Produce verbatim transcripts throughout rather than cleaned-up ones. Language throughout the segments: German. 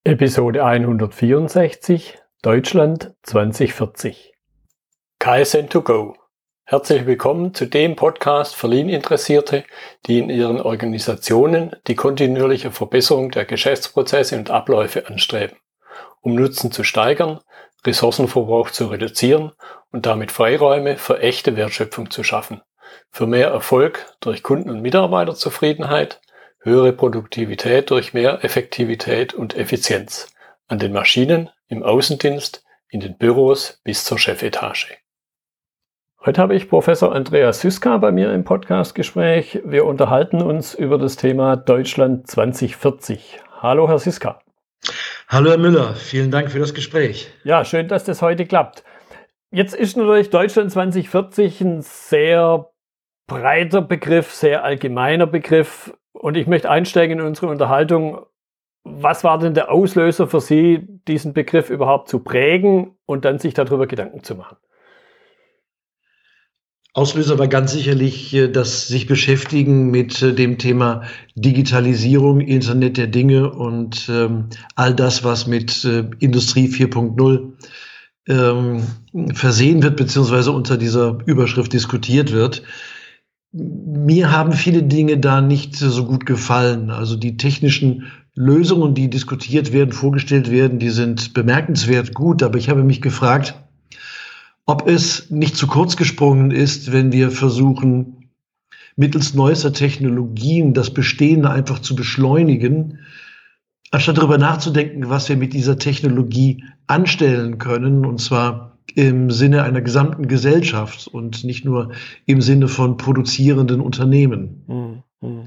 Episode hundertvierundsechzig Deutschland zwanzig vierzig. K S N to go. Herzlich willkommen zu dem Podcast für Lean-Interessierte, die in ihren Organisationen die kontinuierliche Verbesserung der Geschäftsprozesse und Abläufe anstreben, um Nutzen zu steigern, Ressourcenverbrauch zu reduzieren und damit Freiräume für echte Wertschöpfung zu schaffen, für mehr Erfolg durch Kunden- und Mitarbeiterzufriedenheit, höhere Produktivität durch mehr Effektivität und Effizienz an den Maschinen, im Außendienst, in den Büros bis zur Chefetage. Heute habe ich Professor Andreas Syska bei mir im Podcastgespräch. Wir unterhalten uns über das Thema Deutschland zwanzig vierzig. Hallo, Herr Syska. Hallo, Herr Müller. Vielen Dank für das Gespräch. Ja, schön, dass das heute klappt. Jetzt ist natürlich Deutschland zwanzig vierzig ein sehr breiter Begriff, sehr allgemeiner Begriff. Und ich möchte einsteigen in unsere Unterhaltung. Was war denn der Auslöser für Sie, diesen Begriff überhaupt zu prägen und dann sich darüber Gedanken zu machen? Auslöser war ganz sicherlich das sich beschäftigen mit dem Thema Digitalisierung, Internet der Dinge und ähm, all das, was mit äh, Industrie vier Punkt null ähm, versehen wird, beziehungsweise unter dieser Überschrift diskutiert wird. Mir haben viele Dinge da nicht so gut gefallen. Also die technischen Lösungen, die diskutiert werden, vorgestellt werden, die sind bemerkenswert gut. Aber ich habe mich gefragt, ob es nicht zu kurz gesprungen ist, wenn wir versuchen, mittels neuester Technologien das Bestehende einfach zu beschleunigen, anstatt darüber nachzudenken, was wir mit dieser Technologie anstellen können, und zwar im Sinne einer gesamten Gesellschaft und nicht nur im Sinne von produzierenden Unternehmen.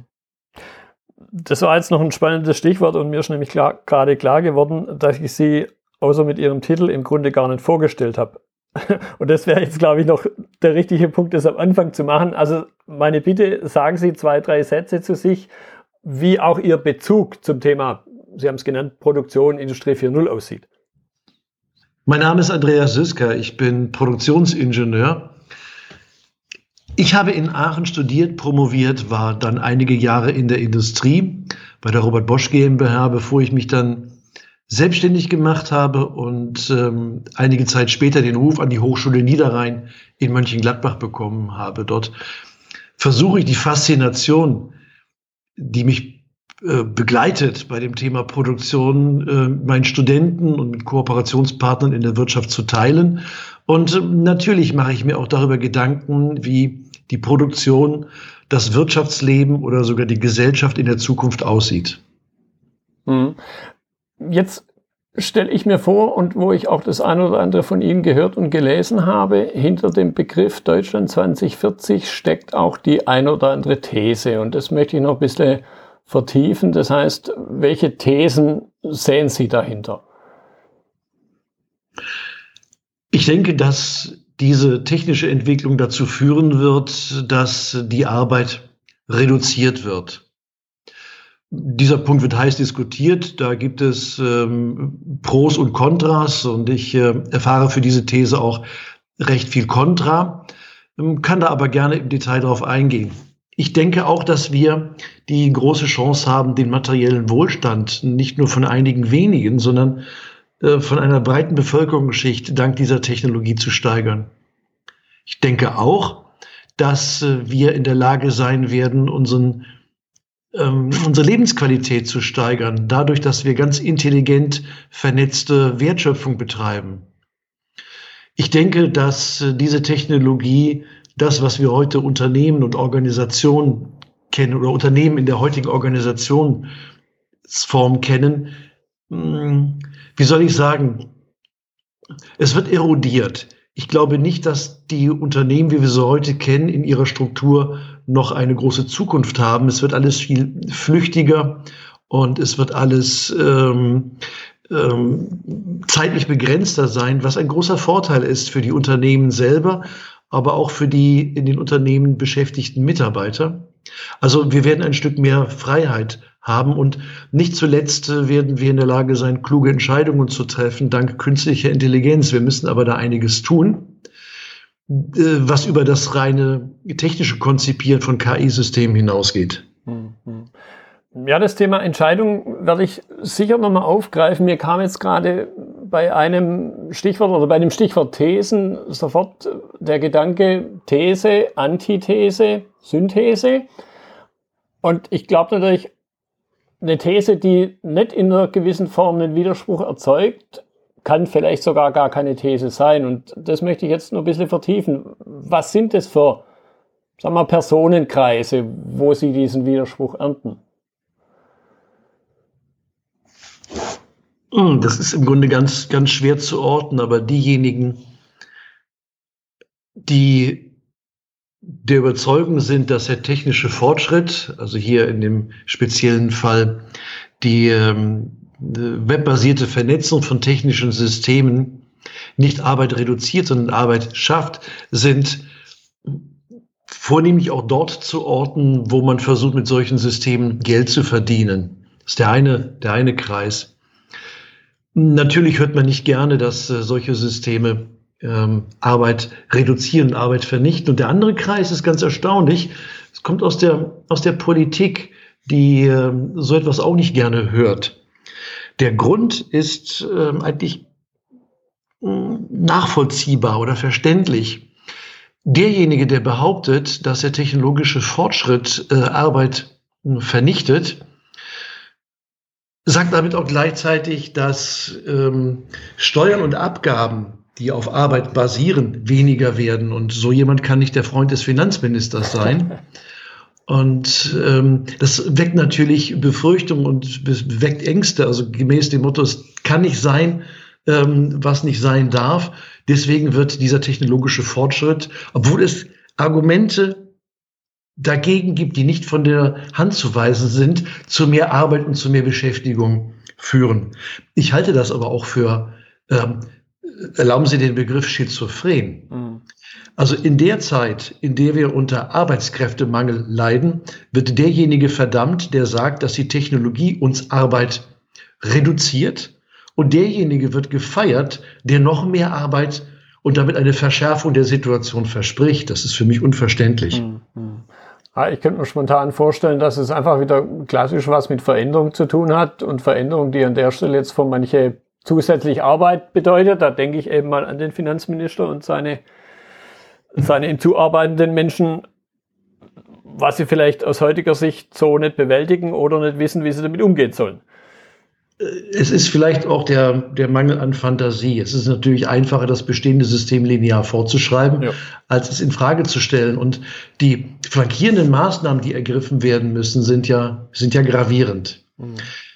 Das war jetzt noch ein spannendes Stichwort und mir ist nämlich klar, gerade klar geworden, dass ich Sie außer mit Ihrem Titel im Grunde gar nicht vorgestellt habe. Und das wäre jetzt, glaube ich, noch der richtige Punkt, das am Anfang zu machen. Also meine Bitte, sagen Sie zwei, drei Sätze zu sich, wie auch Ihr Bezug zum Thema, Sie haben es genannt, Produktion, Industrie vier Punkt null aussieht. Mein Name ist Andreas Syska, ich bin Produktionsingenieur. Ich habe in Aachen studiert, promoviert, war dann einige Jahre in der Industrie bei der Robert Bosch GmbH, bevor ich mich dann selbstständig gemacht habe und ähm, einige Zeit später den Ruf an die Hochschule Niederrhein in Mönchengladbach bekommen habe. Dort versuche ich die Faszination, die mich äh, begleitet bei dem Thema Produktion, äh, meinen Studenten und mit Kooperationspartnern in der Wirtschaft zu teilen. Und äh, natürlich mache ich mir auch darüber Gedanken, wie die Produktion, das Wirtschaftsleben oder sogar die Gesellschaft in der Zukunft aussieht. Mhm. Jetzt stelle ich mir vor, und wo ich auch das eine oder andere von Ihnen gehört und gelesen habe, hinter dem Begriff Deutschland zwanzig vierzig steckt auch die eine oder andere These. Und das möchte ich noch ein bisschen vertiefen. Das heißt, welche Thesen sehen Sie dahinter? Ich denke, dass diese technische Entwicklung dazu führen wird, dass die Arbeit reduziert wird. Dieser Punkt wird heiß diskutiert, da gibt es ähm, Pros und Kontras und ich äh, erfahre für diese These auch recht viel Kontra, ähm, kann da aber gerne im Detail darauf eingehen. Ich denke auch, dass wir die große Chance haben, den materiellen Wohlstand nicht nur von einigen wenigen, sondern äh, von einer breiten Bevölkerungsschicht dank dieser Technologie zu steigern. Ich denke auch, dass äh, wir in der Lage sein werden, unseren unsere Lebensqualität zu steigern, dadurch, dass wir ganz intelligent vernetzte Wertschöpfung betreiben. Ich denke, dass diese Technologie, das, was wir heute Unternehmen und Organisationen kennen oder Unternehmen in der heutigen Organisationsform kennen, wie soll ich sagen, es wird erodiert. Ich glaube nicht, dass die Unternehmen, wie wir sie heute kennen, in ihrer Struktur noch eine große Zukunft haben. Es wird alles viel flüchtiger und es wird alles ähm, ähm, zeitlich begrenzter sein, was ein großer Vorteil ist für die Unternehmen selber, aber auch für die in den Unternehmen beschäftigten Mitarbeiter. Also wir werden ein Stück mehr Freiheit haben und nicht zuletzt werden wir in der Lage sein, kluge Entscheidungen zu treffen, dank künstlicher Intelligenz. Wir müssen aber da einiges tun, was über das reine technische Konzipieren von K I-Systemen hinausgeht. Ja, das Thema Entscheidung werde ich sicher nochmal aufgreifen. Mir kam jetzt gerade bei einem Stichwort oder bei dem Stichwort Thesen sofort der Gedanke These, Antithese, Synthese. Und ich glaube natürlich, eine These, die nicht in einer gewissen Form einen Widerspruch erzeugt, kann vielleicht sogar gar keine These sein. Und das möchte ich jetzt noch ein bisschen vertiefen. Was sind das für, sagen wir, Personenkreise, wo Sie diesen Widerspruch ernten? Das ist im Grunde ganz, ganz schwer zu orten, aber diejenigen, die der Überzeugung sind, dass der technische Fortschritt, also hier in dem speziellen Fall die ähm, webbasierte Vernetzung von technischen Systemen, nicht Arbeit reduziert, sondern Arbeit schafft, sind vornehmlich auch dort zu orten, wo man versucht, mit solchen Systemen Geld zu verdienen. Das ist der eine, der eine Kreis. Natürlich hört man nicht gerne, dass äh, solche Systeme ähm, Arbeit reduzieren, Arbeit vernichten. Und der andere Kreis ist ganz erstaunlich. Es kommt aus der, aus der Politik, die äh, so etwas auch nicht gerne hört. Der Grund ist äh, eigentlich äh, nachvollziehbar oder verständlich. Derjenige, der behauptet, dass der technologische Fortschritt äh, Arbeit äh, vernichtet, sagt damit auch gleichzeitig, dass ähm, Steuern und Abgaben, die auf Arbeit basieren, weniger werden. Und so jemand kann nicht der Freund des Finanzministers sein. Und ähm, das weckt natürlich Befürchtungen und weckt Ängste. Also gemäß dem Motto, es kann nicht sein, ähm, was nicht sein darf. Deswegen wird dieser technologische Fortschritt, obwohl es Argumente dagegen gibt, die nicht von der Hand zu weisen sind, zu mehr Arbeit und zu mehr Beschäftigung führen. Ich halte das aber auch für, ähm, erlauben Sie den Begriff schizophren. Mhm. Also in der Zeit, in der wir unter Arbeitskräftemangel leiden, wird derjenige verdammt, der sagt, dass die Technologie uns Arbeit reduziert, und derjenige wird gefeiert, der noch mehr Arbeit und damit eine Verschärfung der Situation verspricht. Das ist für mich unverständlich. Mhm. Ja, ich könnte mir spontan vorstellen, dass es einfach wieder klassisch was mit Veränderung zu tun hat, und Veränderung, die an der Stelle jetzt für manche zusätzlich Arbeit bedeutet. Da denke ich eben mal an den Finanzminister und seine, seine ihm zuarbeitenden Menschen, was sie vielleicht aus heutiger Sicht so nicht bewältigen oder nicht wissen, wie sie damit umgehen sollen. Es ist vielleicht auch der, der Mangel an Fantasie. Es ist natürlich einfacher, das bestehende System linear fortzuschreiben, ja, als es in Frage zu stellen. Und die flankierenden Maßnahmen, die ergriffen werden müssen, sind ja, sind ja gravierend. Mhm.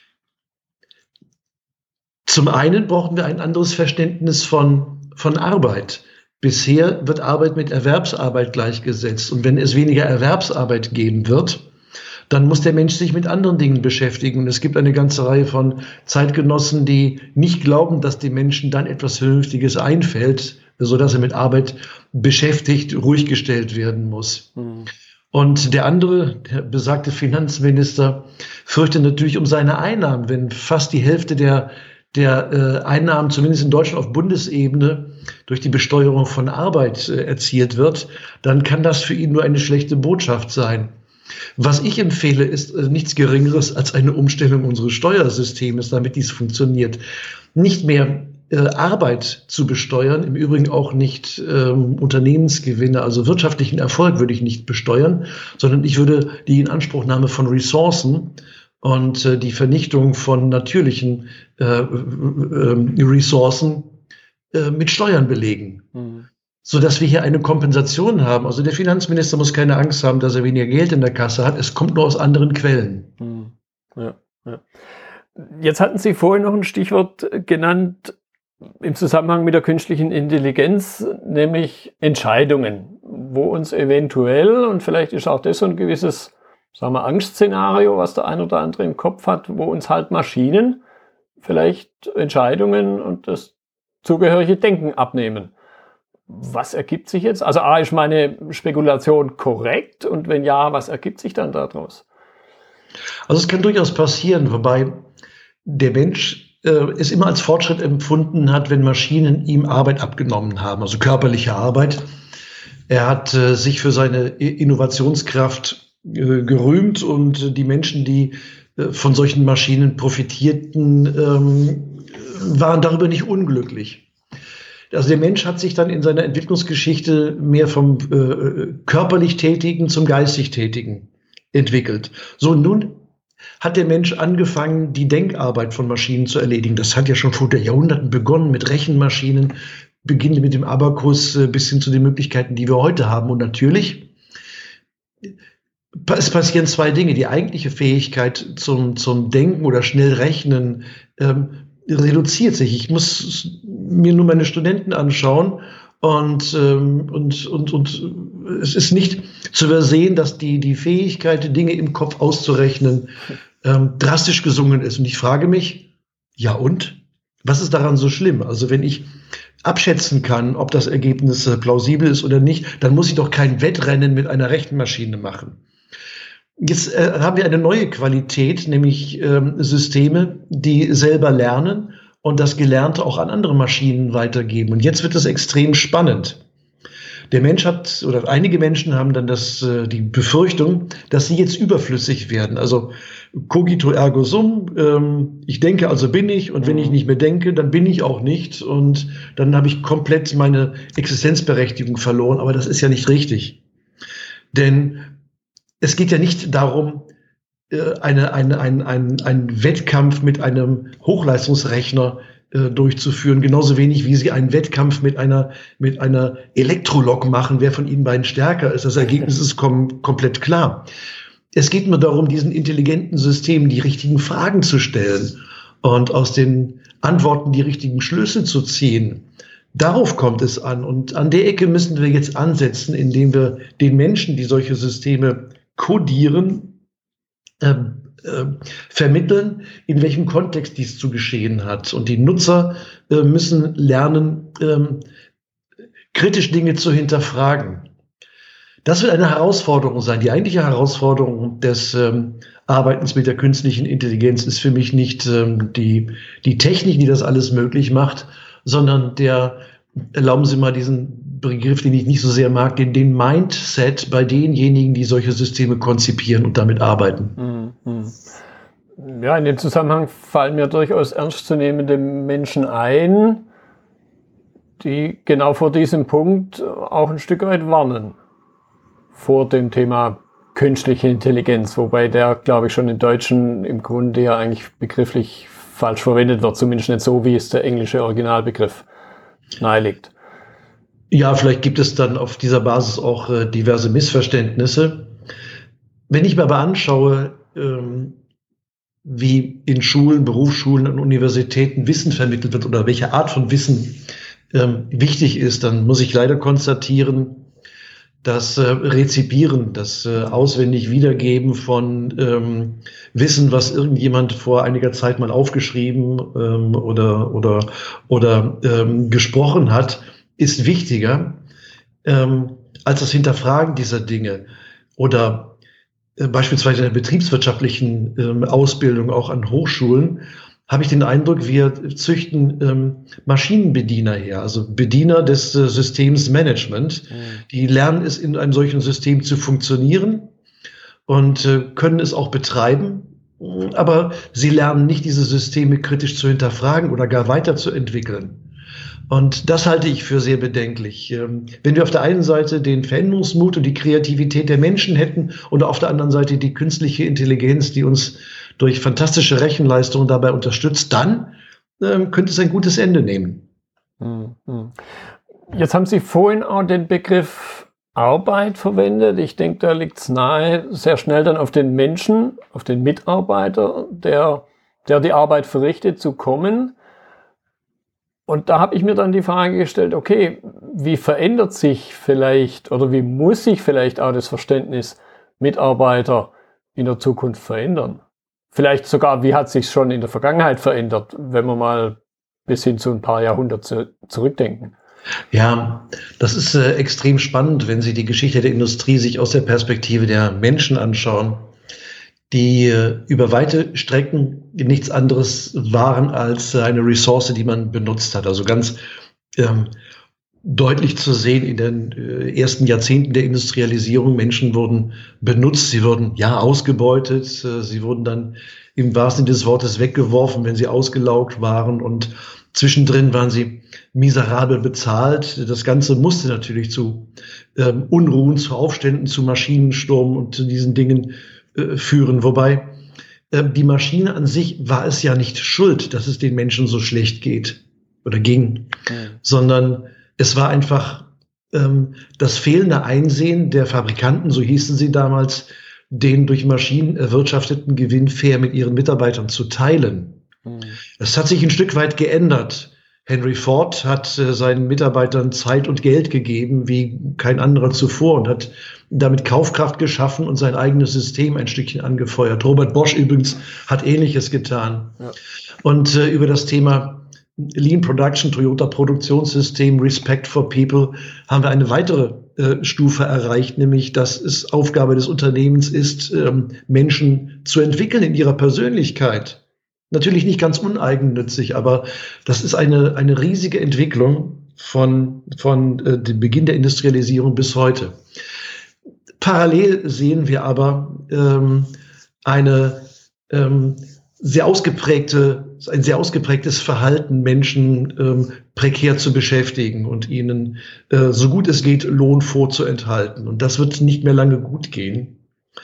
Zum einen brauchen wir ein anderes Verständnis von, von Arbeit. Bisher wird Arbeit mit Erwerbsarbeit gleichgesetzt. Und wenn es weniger Erwerbsarbeit geben wird, dann muss der Mensch sich mit anderen Dingen beschäftigen. Und es gibt eine ganze Reihe von Zeitgenossen, die nicht glauben, dass dem Menschen dann etwas Vernünftiges einfällt, sodass er mit Arbeit beschäftigt, ruhig gestellt werden muss. Mhm. Und der andere, der besagte Finanzminister, fürchtet natürlich um seine Einnahmen. Wenn fast die Hälfte der, der äh, Einnahmen, zumindest in Deutschland auf Bundesebene, durch die Besteuerung von Arbeit äh, erzielt wird, dann kann das für ihn nur eine schlechte Botschaft sein. Was ich empfehle, ist äh, nichts Geringeres als eine Umstellung unseres Steuersystems, damit dies funktioniert. Nicht mehr äh, Arbeit zu besteuern, im Übrigen auch nicht ähm, Unternehmensgewinne, also wirtschaftlichen Erfolg würde ich nicht besteuern, sondern ich würde die Inanspruchnahme von Ressourcen und äh, die Vernichtung von natürlichen äh, äh, Ressourcen äh, mit Steuern belegen. Mhm. Sodass wir hier eine Kompensation haben. Also der Finanzminister muss keine Angst haben, dass er weniger Geld in der Kasse hat. Es kommt nur aus anderen Quellen. Ja, ja. Jetzt hatten Sie vorhin noch ein Stichwort genannt im Zusammenhang mit der künstlichen Intelligenz, nämlich Entscheidungen, wo uns eventuell, und vielleicht ist auch das so ein gewisses, sagen wir, Angstszenario, was der ein oder andere im Kopf hat, wo uns halt Maschinen vielleicht Entscheidungen und das zugehörige Denken abnehmen. Was ergibt sich jetzt? Also A, ist meine Spekulation korrekt? Und wenn ja, was ergibt sich dann daraus? Also es kann durchaus passieren, wobei der Mensch äh, es immer als Fortschritt empfunden hat, wenn Maschinen ihm Arbeit abgenommen haben, also körperliche Arbeit. Er hat äh, sich für seine Innovationskraft äh, gerühmt, und die Menschen, die äh, von solchen Maschinen profitierten, ähm, waren darüber nicht unglücklich. Also der Mensch hat sich dann in seiner Entwicklungsgeschichte mehr vom äh, körperlich Tätigen zum geistig Tätigen entwickelt. So, nun hat der Mensch angefangen, die Denkarbeit von Maschinen zu erledigen. Das hat ja schon vor Jahrhunderten begonnen mit Rechenmaschinen, beginnt mit dem Abakus äh, bis hin zu den Möglichkeiten, die wir heute haben. Und natürlich, es passieren zwei Dinge. Die eigentliche Fähigkeit zum, zum Denken oder schnell Rechnen ähm, reduziert sich. Ich muss mir nur meine Studenten anschauen und, ähm, und, und, und es ist nicht zu übersehen, dass die, die Fähigkeit, Dinge im Kopf auszurechnen, ähm, drastisch gesunken ist. Und ich frage mich, ja und? Was ist daran so schlimm? Also wenn ich abschätzen kann, ob das Ergebnis äh, plausibel ist oder nicht, dann muss ich doch kein Wettrennen mit einer Rechenmaschine machen. Jetzt äh, haben wir eine neue Qualität, nämlich ähm, Systeme, die selber lernen und das Gelernte auch an andere Maschinen weitergeben. Und jetzt wird es extrem spannend. Der Mensch hat, oder einige Menschen haben dann das, äh, die Befürchtung, dass sie jetzt überflüssig werden. Also cogito ergo sum, ähm, ich denke, also bin ich, und wenn ich nicht mehr denke, dann bin ich auch nicht. Und dann habe ich komplett meine Existenzberechtigung verloren. Aber das ist ja nicht richtig. Denn es geht ja nicht darum, eine, eine, ein, ein, ein Wettkampf mit einem Hochleistungsrechner äh, durchzuführen, genauso wenig wie Sie einen Wettkampf mit einer, mit einer Elektrolok machen, wer von Ihnen beiden stärker ist. Das Ergebnis ist kom- komplett klar. Es geht nur darum, diesen intelligenten Systemen die richtigen Fragen zu stellen und aus den Antworten die richtigen Schlüsse zu ziehen. Darauf kommt es an. Und an der Ecke müssen wir jetzt ansetzen, indem wir den Menschen, die solche Systeme kodieren, äh, äh, vermitteln, in welchem Kontext dies zu geschehen hat. Und die Nutzer äh, müssen lernen, äh, kritisch Dinge zu hinterfragen. Das wird eine Herausforderung sein. Die eigentliche Herausforderung des ähm, Arbeitens mit der künstlichen Intelligenz ist für mich nicht ähm, die, die Technik, die das alles möglich macht, sondern der, erlauben Sie mal diesen Begriff, den ich nicht so sehr mag, den, den Mindset bei denjenigen, die solche Systeme konzipieren und damit arbeiten. Ja, in dem Zusammenhang fallen mir durchaus ernstzunehmende Menschen ein, die genau vor diesem Punkt auch ein Stück weit warnen. Vor dem Thema künstliche Intelligenz, wobei der, glaube ich, schon im Deutschen im Grunde ja eigentlich begrifflich falsch verwendet wird, zumindest nicht so, wie es der englische Originalbegriff nahelegt. Ja, vielleicht gibt es dann auf dieser Basis auch äh, diverse Missverständnisse. Wenn ich mir aber anschaue, ähm, wie in Schulen, Berufsschulen und Universitäten Wissen vermittelt wird oder welche Art von Wissen ähm, wichtig ist, dann muss ich leider konstatieren, das äh, Rezipieren, das äh, auswendig Wiedergeben von ähm, Wissen, was irgendjemand vor einiger Zeit mal aufgeschrieben ähm, oder oder oder ähm, gesprochen hat, ist wichtiger ähm, als das Hinterfragen dieser Dinge. Oder äh, beispielsweise in der betriebswirtschaftlichen ähm, Ausbildung auch an Hochschulen habe ich den Eindruck, wir züchten ähm, Maschinenbediener her, also Bediener des äh, Systems Management. Mhm. Die lernen es, in einem solchen System zu funktionieren und äh, können es auch betreiben, aber sie lernen nicht, diese Systeme kritisch zu hinterfragen oder gar weiterzuentwickeln. Und das halte ich für sehr bedenklich. Ähm, wenn wir auf der einen Seite den Veränderungsmut und die Kreativität der Menschen hätten und auf der anderen Seite die künstliche Intelligenz, die uns durch fantastische Rechenleistungen dabei unterstützt, dann ähm, könnte es ein gutes Ende nehmen. Jetzt haben Sie vorhin auch den Begriff Arbeit verwendet. Ich denke, da liegt es nahe, sehr schnell dann auf den Menschen, auf den Mitarbeiter, der, der die Arbeit verrichtet, zu kommen. Und da habe ich mir dann die Frage gestellt, okay, wie verändert sich vielleicht oder wie muss sich vielleicht auch das Verständnis Mitarbeiter in der Zukunft verändern? Vielleicht sogar, wie hat sich schon in der Vergangenheit verändert, wenn wir mal bis hin zu ein paar Jahrhunderte zurückdenken? Ja, das ist äh, extrem spannend, wenn Sie die Geschichte der Industrie sich aus der Perspektive der Menschen anschauen, die äh, über weite Strecken nichts anderes waren als äh, eine Ressource, die man benutzt hat. Also ganz ähm, deutlich zu sehen in den äh, ersten Jahrzehnten der Industrialisierung. Menschen wurden benutzt, sie wurden ja ausgebeutet, äh, sie wurden dann im wahrsten Sinne des Wortes weggeworfen, wenn sie ausgelaugt waren, und zwischendrin waren sie miserabel bezahlt. Das Ganze musste natürlich zu ähm, Unruhen, zu Aufständen, zu Maschinensturm und zu diesen Dingen äh, führen. Wobei äh, die Maschine an sich war es ja nicht schuld, dass es den Menschen so schlecht geht oder ging, ja. sondern es war einfach ähm, das fehlende Einsehen der Fabrikanten, so hießen sie damals, den durch Maschinen erwirtschafteten Gewinn fair mit ihren Mitarbeitern zu teilen. Es hat sich ein Stück weit geändert. Henry Ford hat äh, seinen Mitarbeitern Zeit und Geld gegeben wie kein anderer zuvor und hat damit Kaufkraft geschaffen und sein eigenes System ein Stückchen angefeuert. Robert Bosch übrigens hat Ähnliches getan. Ja. Und äh, über das Thema Lean Production, Toyota Produktionssystem, Respect for People haben wir eine weitere äh, Stufe erreicht, nämlich dass es Aufgabe des Unternehmens ist, ähm, Menschen zu entwickeln in ihrer Persönlichkeit. Natürlich nicht ganz uneigennützig, aber das ist eine, eine riesige Entwicklung von, von äh, dem Beginn der Industrialisierung bis heute. Parallel sehen wir aber ähm, eine ähm, sehr ausgeprägte, ein sehr ausgeprägtes Verhalten, Menschen ähm, prekär zu beschäftigen und ihnen, äh, so gut es geht, Lohn vorzuenthalten. Und das wird nicht mehr lange gut gehen.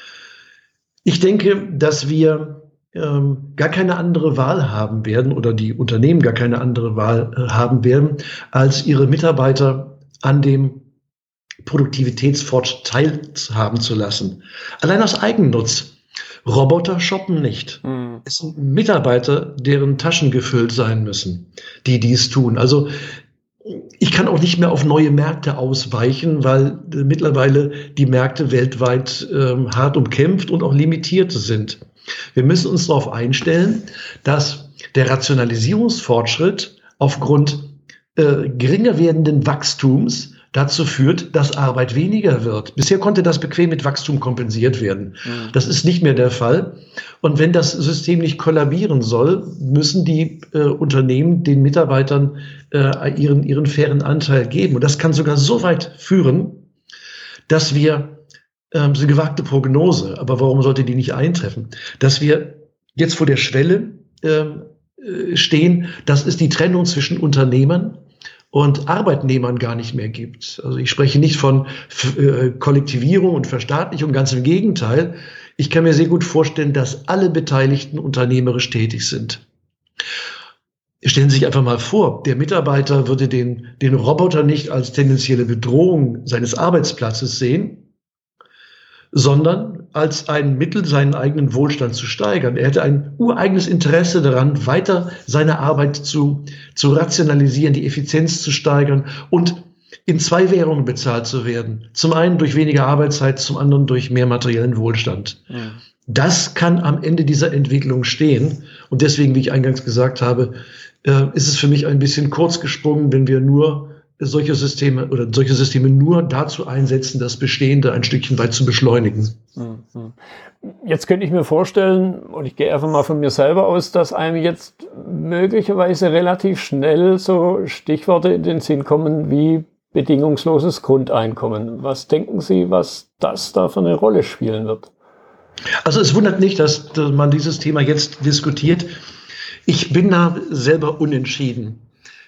Ich denke, dass wir ähm, gar keine andere Wahl haben werden oder die Unternehmen gar keine andere Wahl äh, haben werden, als ihre Mitarbeiter an dem Produktivitätsfortschritt teilhaben zu lassen. Allein aus Eigennutz. Roboter shoppen nicht. Mhm. Es sind Mitarbeiter, deren Taschen gefüllt sein müssen, die dies tun. Also ich kann auch nicht mehr auf neue Märkte ausweichen, weil äh, mittlerweile die Märkte weltweit ähm, hart umkämpft und auch limitiert sind. Wir müssen uns darauf einstellen, dass der Rationalisierungsfortschritt aufgrund äh, geringer werdenden Wachstums dazu führt, dass Arbeit weniger wird. Bisher konnte das bequem mit Wachstum kompensiert werden. Mhm. Das ist nicht mehr der Fall. Und wenn das System nicht kollabieren soll, müssen die äh, Unternehmen den Mitarbeitern äh, ihren, ihren fairen Anteil geben. Und das kann sogar so weit führen, dass wir, äh, so eine gewagte Prognose, aber warum sollte die nicht eintreffen, dass wir jetzt vor der Schwelle äh, stehen, dass es die Trennung zwischen Unternehmern und Arbeitnehmern gar nicht mehr gibt. Also ich spreche nicht von äh, Kollektivierung und Verstaatlichung, ganz im Gegenteil. Ich kann mir sehr gut vorstellen, dass alle Beteiligten unternehmerisch tätig sind. Stellen Sie sich einfach mal vor, der Mitarbeiter würde den, den Roboter nicht als tendenzielle Bedrohung seines Arbeitsplatzes sehen, sondern als ein Mittel, seinen eigenen Wohlstand zu steigern. Er hätte ein ureigenes Interesse daran, weiter seine Arbeit zu, zu rationalisieren, die Effizienz zu steigern und in zwei Währungen bezahlt zu werden. Zum einen durch weniger Arbeitszeit, zum anderen durch mehr materiellen Wohlstand. Ja. Das kann am Ende dieser Entwicklung stehen. Und deswegen, wie ich eingangs gesagt habe, äh, ist es für mich ein bisschen kurz gesprungen, wenn wir nur solche Systeme oder solche Systeme nur dazu einsetzen, das Bestehende ein Stückchen weit zu beschleunigen. Jetzt könnte ich mir vorstellen, und ich gehe einfach mal von mir selber aus, dass einem jetzt möglicherweise relativ schnell so Stichworte in den Sinn kommen wie bedingungsloses Grundeinkommen. Was denken Sie, was das da für eine Rolle spielen wird? Also es wundert nicht, dass man dieses Thema jetzt diskutiert. Ich bin da selber unentschieden.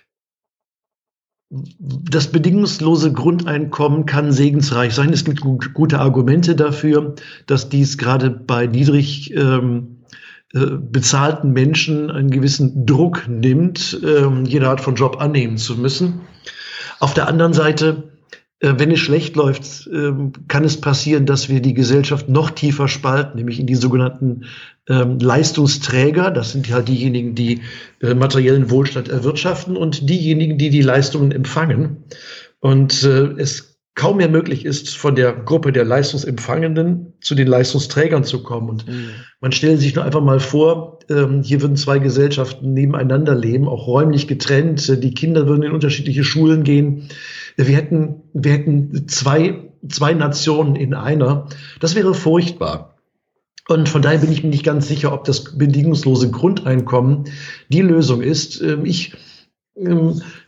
Das bedingungslose Grundeinkommen kann segensreich sein. Es gibt gut, gute Argumente dafür, dass dies gerade bei niedrig ähm, äh, bezahlten Menschen einen gewissen Druck nimmt, ähm, jede Art von Job annehmen zu müssen. Auf der anderen Seite, äh, wenn es schlecht läuft, äh, kann es passieren, dass wir die Gesellschaft noch tiefer spalten, nämlich in die sogenannten ähm, Leistungsträger. Das sind halt diejenigen, die äh, materiellen Wohlstand erwirtschaften und diejenigen, die die Leistungen empfangen. Und äh, es kaum mehr möglich ist, von der Gruppe der Leistungsempfangenden zu den Leistungsträgern zu kommen. Und mhm. man stellt sich nur einfach mal vor, ähm, hier würden zwei Gesellschaften nebeneinander leben, auch räumlich getrennt. Die Kinder würden in unterschiedliche Schulen gehen. Wir hätten, wir hätten zwei, zwei Nationen in einer. Das wäre furchtbar. Und von daher bin ich mir nicht ganz sicher, ob das bedingungslose Grundeinkommen die Lösung ist. Ich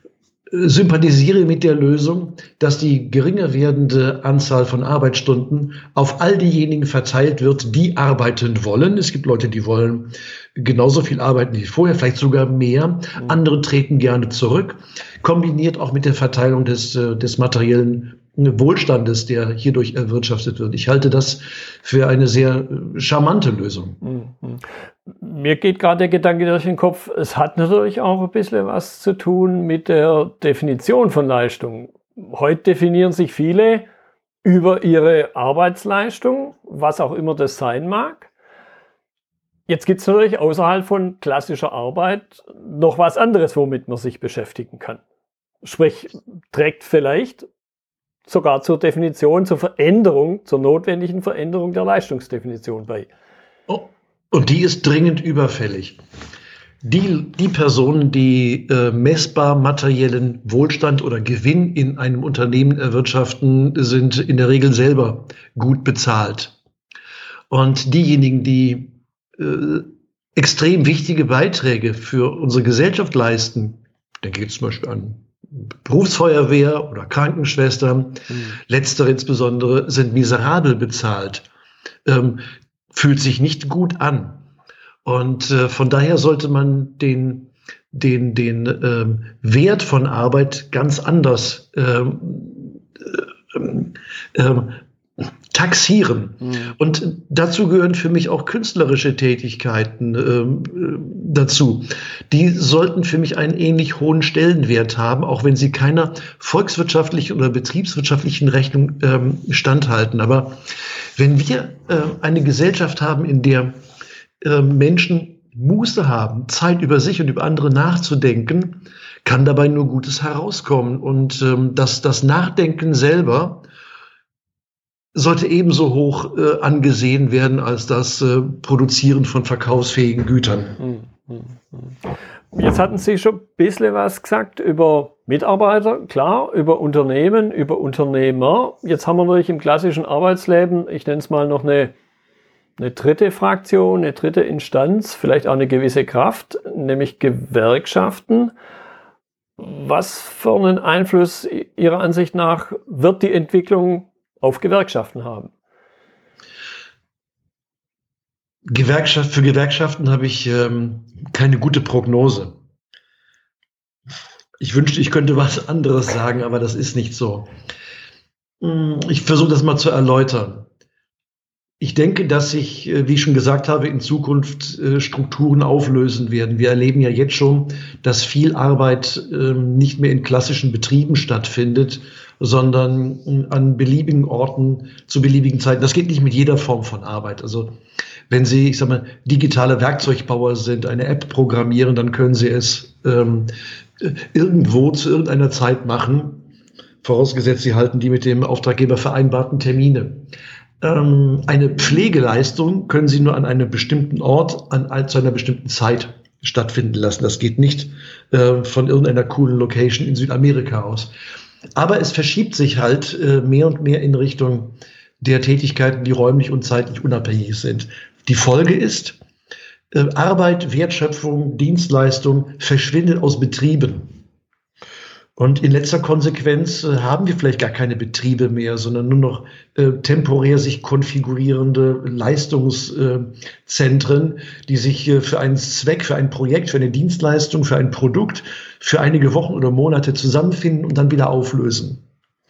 sympathisiere mit der Lösung, dass die geringer werdende Anzahl von Arbeitsstunden auf all diejenigen verteilt wird, die arbeiten wollen. Es gibt Leute, die wollen genauso viel arbeiten wie vorher, vielleicht sogar mehr. Andere treten gerne zurück, kombiniert auch mit der Verteilung des, des materiellen Wohlstandes, der hierdurch erwirtschaftet wird. Ich halte das für eine sehr charmante Lösung. Mhm. Mir geht gerade der Gedanke durch den Kopf, es hat natürlich auch ein bisschen was zu tun mit der Definition von Leistung. Heute definieren sich viele über ihre Arbeitsleistung, was auch immer das sein mag. Jetzt gibt es natürlich außerhalb von klassischer Arbeit noch was anderes, womit man sich beschäftigen kann. Sprich, trägt vielleicht sogar zur Definition, zur Veränderung, zur notwendigen Veränderung der Leistungsdefinition bei. Oh. Und die ist dringend überfällig. Die, die Personen, die äh, messbar materiellen Wohlstand oder Gewinn in einem Unternehmen erwirtschaften, sind in der Regel selber gut bezahlt. Und diejenigen, die äh, extrem wichtige Beiträge für unsere Gesellschaft leisten, denke ich zum Beispiel an Berufsfeuerwehr oder Krankenschwestern, mhm. letztere insbesondere, sind miserabel bezahlt. Ähm, fühlt sich nicht gut an. Und äh, von daher sollte man den, den, den ähm, Wert von Arbeit ganz anders ähm, ähm, ähm, taxieren. Mhm. Und dazu gehören für mich auch künstlerische Tätigkeiten ähm, dazu. Die sollten für mich einen ähnlich hohen Stellenwert haben, auch wenn sie keiner volkswirtschaftlichen oder betriebswirtschaftlichen Rechnung ähm, standhalten. Aber wenn wir äh, eine Gesellschaft haben, in der äh, Menschen Muße haben, Zeit über sich und über andere nachzudenken, kann dabei nur Gutes herauskommen. Und ähm, das, das Nachdenken selber sollte ebenso hoch äh, angesehen werden als das äh, Produzieren von verkaufsfähigen Gütern. Jetzt hatten Sie schon ein bisschen was gesagt über Mitarbeiter, klar, über Unternehmen, über Unternehmer. Jetzt haben wir natürlich im klassischen Arbeitsleben, ich nenne es mal noch eine, eine dritte Fraktion, eine dritte Instanz, vielleicht auch eine gewisse Kraft, nämlich Gewerkschaften. Was für einen Einfluss Ihrer Ansicht nach wird die Entwicklung auf Gewerkschaften haben? Gewerkschaft, für Gewerkschaften habe ich ähm, keine gute Prognose. Ich wünschte, ich könnte was anderes sagen, aber das ist nicht so. Ich versuche das mal zu erläutern. Ich denke, dass sich, wie ich schon gesagt habe, in Zukunft Strukturen auflösen werden. Wir erleben ja jetzt schon, dass viel Arbeit nicht mehr in klassischen Betrieben stattfindet, sondern an beliebigen Orten zu beliebigen Zeiten. Das geht nicht mit jeder Form von Arbeit. Also wenn Sie, ich sag mal, digitale Werkzeugbauer sind, eine App programmieren, dann können Sie es ähm, irgendwo zu irgendeiner Zeit machen, vorausgesetzt, Sie halten die mit dem Auftraggeber vereinbarten Termine. Ähm, eine Pflegeleistung können Sie nur an einem bestimmten Ort, an, zu einer bestimmten Zeit stattfinden lassen. Das geht nicht äh, von irgendeiner coolen Location in Südamerika aus. Aber es verschiebt sich halt äh, mehr und mehr in Richtung der Tätigkeiten, die räumlich und zeitlich unabhängig sind. Die Folge ist, äh, Arbeit, Wertschöpfung, Dienstleistung verschwindet aus Betrieben. Und in letzter Konsequenz äh, haben wir vielleicht gar keine Betriebe mehr, sondern nur noch äh, temporär sich konfigurierende Leistungszentren, äh, die sich äh, für einen Zweck, für ein Projekt, für eine Dienstleistung, für ein Produkt für einige Wochen oder Monate zusammenfinden und dann wieder auflösen.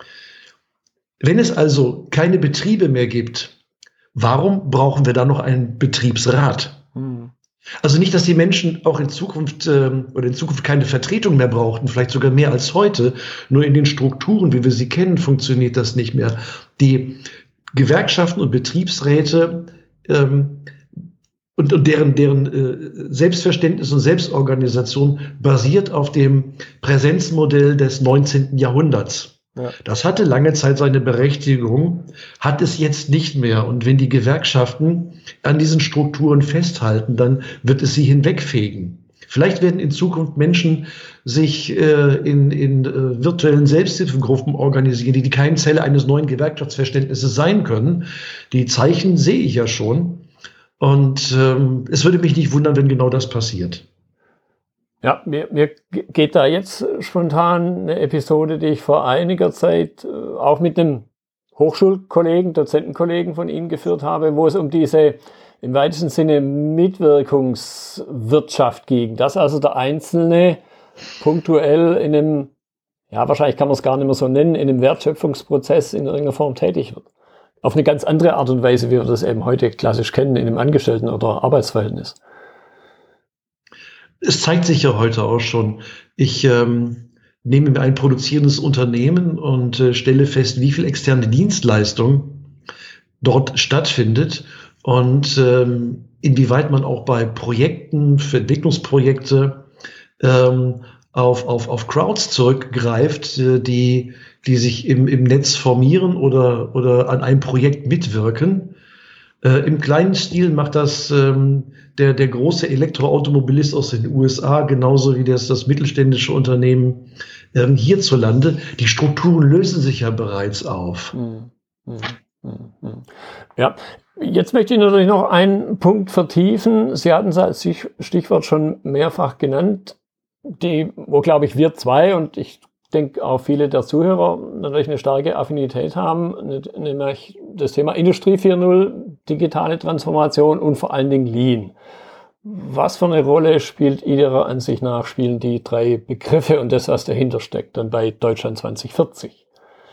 Wenn es also keine Betriebe mehr gibt, warum brauchen wir dann noch einen Betriebsrat? Hm. Also nicht, dass die Menschen auch in Zukunft ähm, oder in Zukunft keine Vertretung mehr brauchten, vielleicht sogar mehr als heute. Nur in den Strukturen, wie wir sie kennen, funktioniert das nicht mehr. Die Gewerkschaften und Betriebsräte ähm, und, und deren, deren äh, Selbstverständnis und Selbstorganisation basiert auf dem Präsenzmodell des neunzehnten Jahrhunderts. Ja. Das hatte lange Zeit seine Berechtigung, hat es jetzt nicht mehr. Und wenn die Gewerkschaften an diesen Strukturen festhalten, dann wird es sie hinwegfegen. Vielleicht werden in Zukunft Menschen sich äh, in, in äh, virtuellen Selbsthilfegruppen organisieren, die die Keimzelle eines neuen Gewerkschaftsverständnisses sein können. Die Zeichen sehe ich ja schon. Und ähm, es würde mich nicht wundern, wenn genau das passiert. Ja, mir, mir geht da jetzt spontan eine Episode, die ich vor einiger Zeit auch mit einem Hochschulkollegen, Dozentenkollegen von Ihnen geführt habe, wo es um diese im weitesten Sinne Mitwirkungswirtschaft ging, dass also der Einzelne punktuell in einem, ja wahrscheinlich kann man es gar nicht mehr so nennen, in einem Wertschöpfungsprozess in irgendeiner Form tätig wird. Auf eine ganz andere Art und Weise, wie wir das eben heute klassisch kennen, in einem Angestellten- oder Arbeitsverhältnis. Es zeigt sich ja heute auch schon. Ich ähm, nehme mir ein produzierendes Unternehmen und äh, stelle fest, wie viel externe Dienstleistung dort stattfindet und ähm, inwieweit man auch bei Projekten, für Entwicklungsprojekte ähm, auf, auf, auf Crowds zurückgreift, äh, die, die sich im, im Netz formieren oder, oder an einem Projekt mitwirken. Äh, Im kleinen Stil macht das ähm, der, der große Elektroautomobilist aus den U S A, genauso wie das, das mittelständische Unternehmen ähm, hierzulande. Die Strukturen lösen sich ja bereits auf. Hm, hm, hm, hm. Ja, jetzt möchte ich natürlich noch einen Punkt vertiefen. Sie hatten es als Stichwort schon mehrfach genannt, die, wo, glaube ich, wir zwei und ich denke auch viele der Zuhörer natürlich eine starke Affinität haben, nämlich das Thema Industrie vier Punkt null, digitale Transformation und vor allen Dingen Lean. Was für eine Rolle spielt Ihrer Ansicht nach, spielen die drei Begriffe und das, was dahinter steckt, dann bei Deutschland zwanzig vierzig?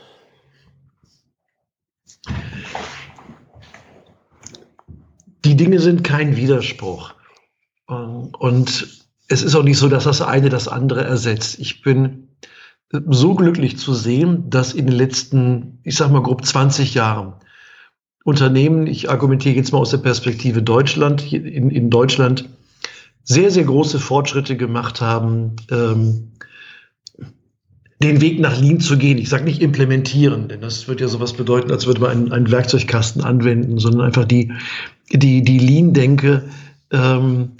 Die Dinge sind kein Widerspruch. Und es ist auch nicht so, dass das eine das andere ersetzt. Ich bin so glücklich zu sehen, dass in den letzten, ich sag mal grob zwanzig Jahren Unternehmen, ich argumentiere jetzt mal aus der Perspektive Deutschland, in, in Deutschland sehr, sehr große Fortschritte gemacht haben, ähm, den Weg nach Lean zu gehen. Ich sage nicht implementieren, denn das würde ja sowas bedeuten, als würde man einen, einen Werkzeugkasten anwenden, sondern einfach die, die, die Lean-Denke ähm,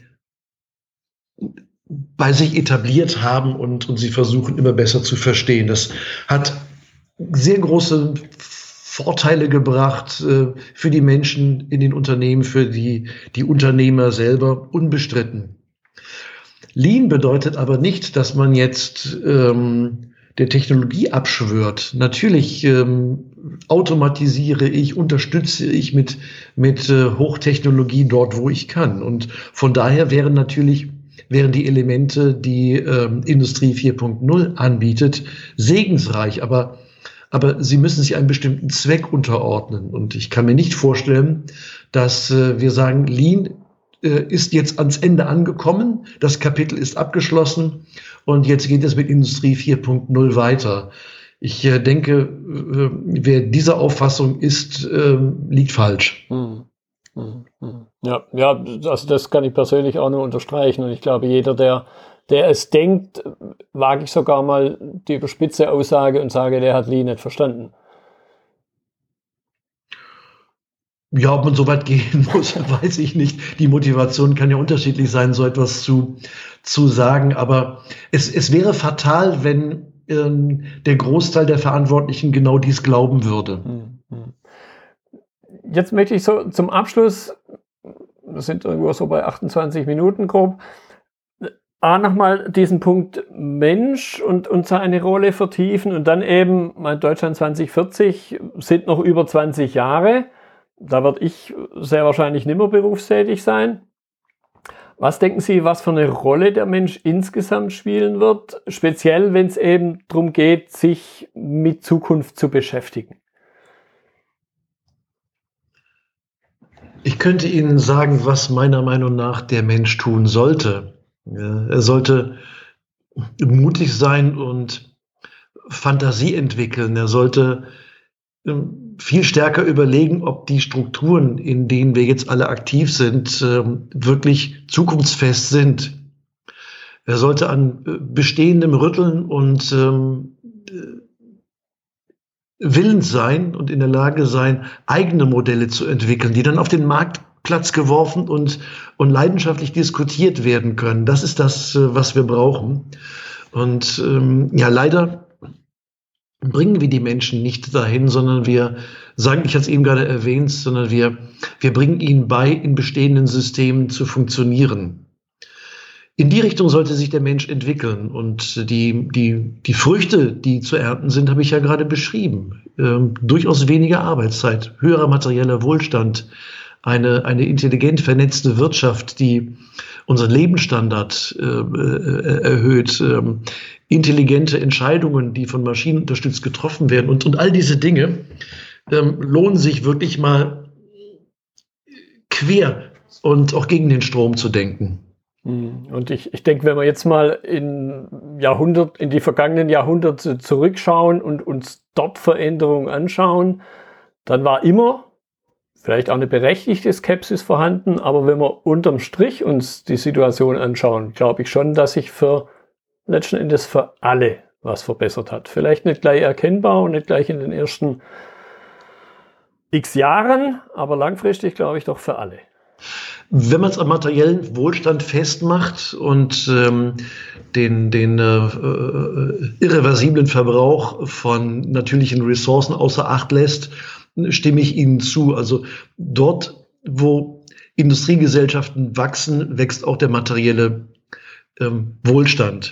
bei sich etabliert haben und, und sie versuchen immer besser zu verstehen. Das hat sehr große Vorteile gebracht äh, für die Menschen in den Unternehmen, für die, die Unternehmer selber, unbestritten. Lean bedeutet aber nicht, dass man jetzt ähm, der Technologie abschwört. Natürlich ähm, automatisiere ich, unterstütze ich mit, mit äh, Hochtechnologie dort, wo ich kann. Und von daher wären natürlich wären die Elemente, die ähm, Industrie vier Punkt null anbietet, segensreich. Aber, aber sie müssen sich einem bestimmten Zweck unterordnen. Und ich kann mir nicht vorstellen, dass äh, wir sagen, Lean äh, ist jetzt ans Ende angekommen, das Kapitel ist abgeschlossen und jetzt geht es mit Industrie vier Punkt null weiter. Ich äh, denke, äh, wer dieser Auffassung ist, äh, liegt falsch. Hm. Ja, ja, also das kann ich persönlich auch nur unterstreichen und ich glaube, jeder, der, der es denkt, wage ich sogar mal die überspitze Aussage und sage, der hat Lean nicht verstanden. Ja, ob man so weit gehen muss, weiß ich nicht. Die Motivation kann ja unterschiedlich sein, so etwas zu, zu sagen, aber es, es wäre fatal, wenn ähm, der Großteil der Verantwortlichen genau dies glauben würde. Hm, hm. Jetzt möchte ich so zum Abschluss, wir sind irgendwo so bei achtundzwanzig Minuten grob, A, nochmal diesen Punkt Mensch und, und seine Rolle vertiefen und dann eben, mein Deutschland zwanzig vierzig sind noch über zwanzig Jahre, da werde ich sehr wahrscheinlich nicht mehr berufstätig sein. Was denken Sie, was für eine Rolle der Mensch insgesamt spielen wird, speziell wenn es eben darum geht, sich mit Zukunft zu beschäftigen? Ich könnte Ihnen sagen, was meiner Meinung nach der Mensch tun sollte. Ja, er sollte mutig sein und Fantasie entwickeln. Er sollte ähm, viel stärker überlegen, ob die Strukturen, in denen wir jetzt alle aktiv sind, ähm, wirklich zukunftsfest sind. Er sollte an äh, Bestehendem rütteln und ähm, willens sein und in der Lage sein, eigene Modelle zu entwickeln, die dann auf den Marktplatz geworfen und, und leidenschaftlich diskutiert werden können. Das ist das, was wir brauchen. Und ähm, ja, leider bringen wir die Menschen nicht dahin, sondern wir sagen, ich hatte es eben gerade erwähnt, sondern wir, wir bringen ihnen bei, in bestehenden Systemen zu funktionieren. In die Richtung sollte sich der Mensch entwickeln. Und die, die, die Früchte, die zu ernten sind, habe ich ja gerade beschrieben. Ähm, durchaus weniger Arbeitszeit, höherer materieller Wohlstand, eine, eine intelligent vernetzte Wirtschaft, die unseren Lebensstandard äh, äh, erhöht, ähm, intelligente Entscheidungen, die von Maschinen unterstützt getroffen werden. Und, und all diese Dinge ähm, lohnen sich wirklich mal quer und auch gegen den Strom zu denken. Und ich, ich denke, wenn wir jetzt mal in Jahrhundert, in die vergangenen Jahrhunderte zurückschauen und uns dort Veränderungen anschauen, dann war immer vielleicht auch eine berechtigte Skepsis vorhanden, aber wenn wir unterm Strich uns die Situation anschauen, glaube ich schon, dass sich für letzten Endes für alle was verbessert hat. Vielleicht nicht gleich erkennbar und nicht gleich in den ersten x Jahren, aber langfristig glaube ich doch für alle. Wenn man es am materiellen Wohlstand festmacht und ähm, den, den äh, irreversiblen Verbrauch von natürlichen Ressourcen außer Acht lässt, stimme ich Ihnen zu. Also dort, wo Industriegesellschaften wachsen, wächst auch der materielle ähm, Wohlstand.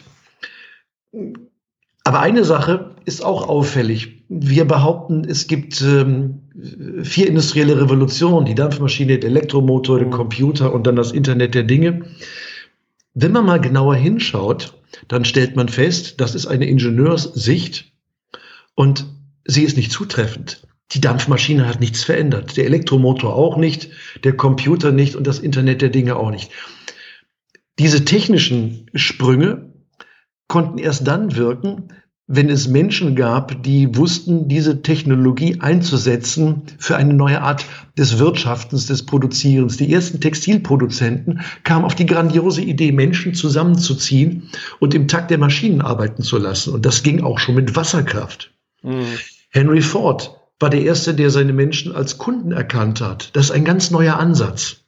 Aber eine Sache ist auch auffällig. Wir behaupten, es gibt ähm, vier industrielle Revolutionen, die Dampfmaschine, der Elektromotor, der Computer und dann das Internet der Dinge. Wenn man mal genauer hinschaut, dann stellt man fest, das ist eine Ingenieurssicht und sie ist nicht zutreffend. Die Dampfmaschine hat nichts verändert, der Elektromotor auch nicht, der Computer nicht und das Internet der Dinge auch nicht. Diese technischen Sprünge konnten erst dann wirken, wenn es Menschen gab, die wussten, diese Technologie einzusetzen für eine neue Art des Wirtschaftens, des Produzierens. Die ersten Textilproduzenten kamen auf die grandiose Idee, Menschen zusammenzuziehen und im Takt der Maschinen arbeiten zu lassen. Und das ging auch schon mit Wasserkraft. Mhm. Henry Ford war der Erste, der seine Menschen als Kunden erkannt hat. Das ist ein ganz neuer Ansatz.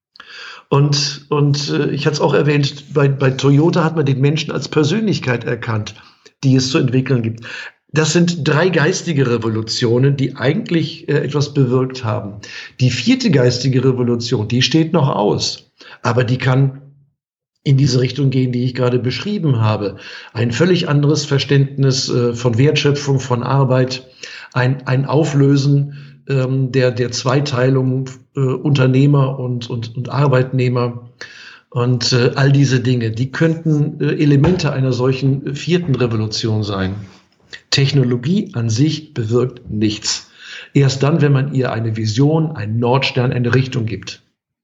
Und, und äh, ich hatte es auch erwähnt, bei, bei Toyota hat man den Menschen als Persönlichkeit erkannt, die es zu entwickeln gibt. Das sind drei geistige Revolutionen, die eigentlich äh, etwas bewirkt haben. Die vierte geistige Revolution, die steht noch aus, aber die kann in diese Richtung gehen, die ich gerade beschrieben habe. Ein völlig anderes Verständnis äh, von Wertschöpfung, von Arbeit, ein, ein Auflösen ähm, der, der Zweiteilung äh, Unternehmer und, und, und Arbeitnehmer. Und äh, all diese Dinge, die könnten äh, Elemente einer solchen vierten Revolution sein. Technologie an sich bewirkt nichts. Erst dann, wenn man ihr eine Vision, einen Nordstern, eine Richtung gibt.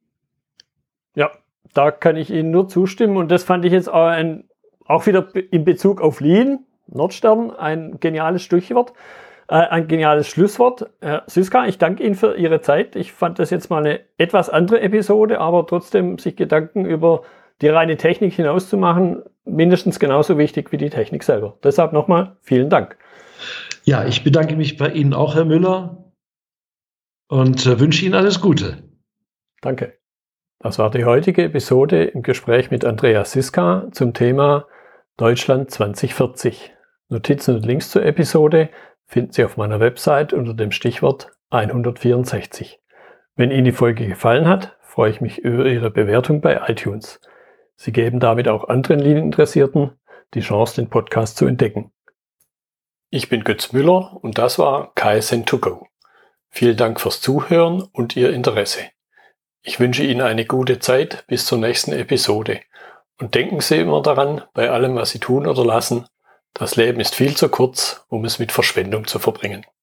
Ja, da kann ich Ihnen nur zustimmen. Und das fand ich jetzt auch, ein, auch wieder in Bezug auf Lean, Nordstern, ein geniales Stichwort. Ein geniales Schlusswort. Herr Syska, ich danke Ihnen für Ihre Zeit. Ich fand das jetzt mal eine etwas andere Episode, aber trotzdem sich Gedanken über die reine Technik hinauszumachen, mindestens genauso wichtig wie die Technik selber. Deshalb nochmal vielen Dank. Ja, ich bedanke mich bei Ihnen auch, Herr Müller, und wünsche Ihnen alles Gute. Danke. Das war die heutige Episode im Gespräch mit Andreas Syska zum Thema Deutschland zwanzig vierzig. Notizen und Links zur Episode finden Sie auf meiner Website unter dem Stichwort hundertvierundsechzig. Wenn Ihnen die Folge gefallen hat, freue ich mich über Ihre Bewertung bei iTunes. Sie geben damit auch anderen Lean-Interessierten die Chance, den Podcast zu entdecken. Ich bin Götz Müller und das war K S N to go. Vielen Dank fürs Zuhören und Ihr Interesse. Ich wünsche Ihnen eine gute Zeit bis zur nächsten Episode. Und denken Sie immer daran, bei allem, was Sie tun oder lassen, das Leben ist viel zu kurz, um es mit Verschwendung zu verbringen.